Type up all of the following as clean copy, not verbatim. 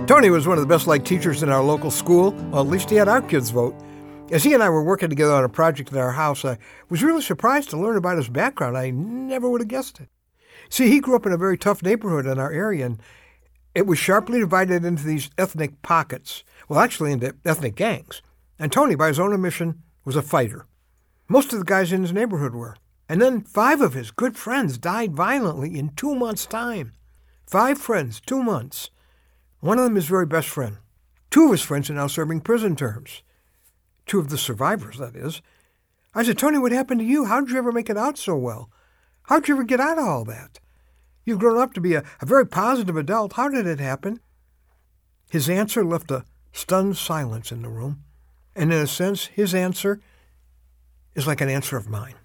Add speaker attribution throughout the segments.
Speaker 1: Tony was one of the best-liked teachers in our local school. Well, at least he had our kids' vote. As he and I were working together on a project at our house, I was really surprised to learn about his background. I never would have guessed it. See, he grew up in a very tough neighborhood in our area, and it was sharply divided into these ethnic pockets. Well, actually into ethnic gangs. And Tony, by his own admission, was a fighter. Most of the guys in his neighborhood were. And then 5 of his good friends died violently in 2 months' time. 5 friends, 2 months. One of them his very best friend. 2 of his friends are now serving prison terms. 2 of the survivors, that is. I said, Tony, what happened to you? How did you ever make it out so well? How did you ever get out of all that? You've grown up to be a very positive adult. How did it happen? His answer left a stunned silence in the room. And in a sense, his answer is like an answer of mine.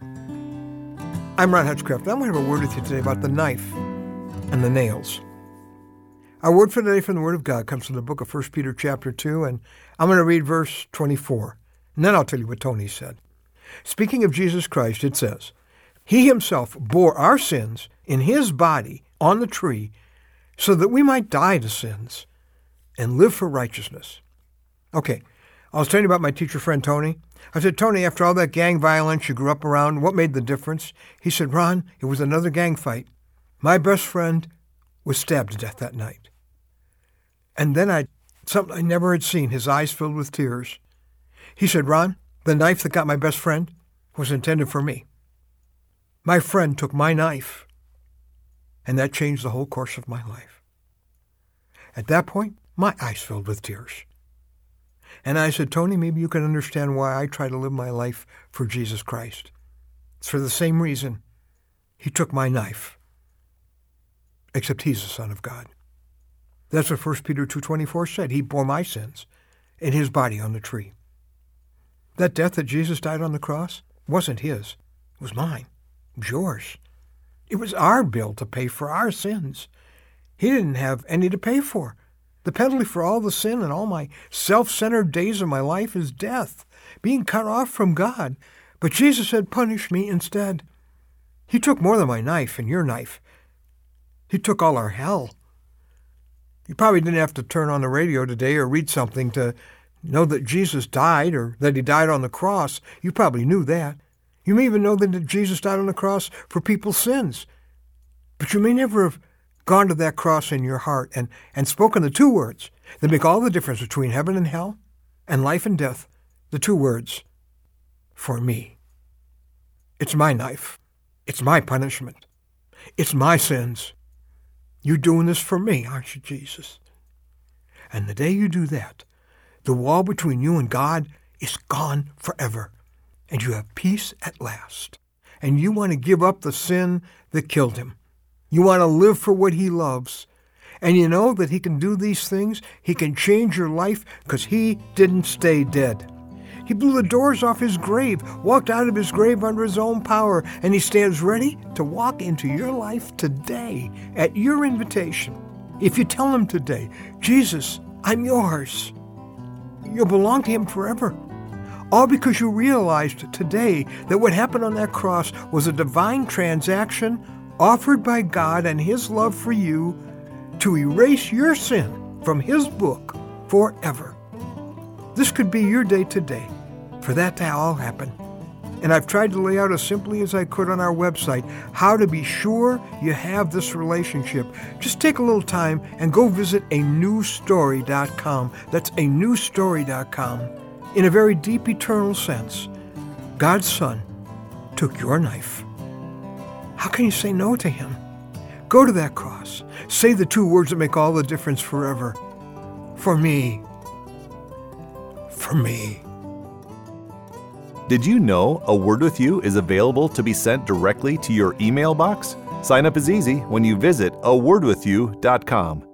Speaker 1: I'm Ron Hutchcraft, and I'm going to have a word with you today about the knife and the nails. Our word for today from the Word of God comes from the book of 1 Peter chapter 2, and I'm going to read verse 24. And then I'll tell you what Tony said. Speaking of Jesus Christ, it says, He himself bore our sins in his body on the tree so that we might die to sins and live for righteousness. Okay, I was telling you about my teacher friend Tony. I said, Tony, after all that gang violence you grew up around, what made the difference? He said, Ron, it was another gang fight. My best friend was stabbed to death that night. And then something I never had seen, his eyes filled with tears. He said, Ron, the knife that got my best friend was intended for me. My friend took my knife, and that changed the whole course of my life. At that point, my eyes filled with tears. And I said, Tony, maybe you can understand why I try to live my life for Jesus Christ. It's for the same reason. He took my knife, except he's the Son of God. That's what 1 Peter 2:24 said. He bore my sins in his body on the tree. That death that Jesus died on the cross wasn't his. It was mine. It was yours. It was our bill to pay for our sins. He didn't have any to pay for. The penalty for all the sin and all my self-centered days of my life is death, being cut off from God. But Jesus said, punish me instead. He took more than my knife and your knife. He took all our hell. You probably didn't have to turn on the radio today or read something to know that Jesus died or that he died on the cross. You probably knew that. You may even know that Jesus died on the cross for people's sins. But you may never have gone to that cross in your heart and spoken the 2 words that make all the difference between heaven and hell and life and death. The 2 words, for me. It's my knife. It's my punishment. It's my sins. You're doing this for me, aren't you, Jesus? And the day you do that, the wall between you and God is gone forever. And you have peace at last. And you want to give up the sin that killed him. You want to live for what he loves. And you know that he can do these things. He can change your life because he didn't stay dead. He blew the doors off his grave, walked out of his grave under his own power, and he stands ready to walk into your life today at your invitation. If you tell him today, Jesus, I'm yours, you'll belong to him forever. All because you realized today that what happened on that cross was a divine transaction offered by God and his love for you to erase your sin from his book forever. This could be your day today for that to all happen. And I've tried to lay out as simply as I could on our website how to be sure you have this relationship. Just take a little time and go visit anewstory.com. That's anewstory.com. In a very deep, eternal sense, God's Son took your knife. How can you say no to him? Go to that cross. Say the 2 words that make all the difference forever. For me. For me.
Speaker 2: Did you know A Word With You is available to be sent directly to your email box? Sign up is easy when you visit awordwithyou.com.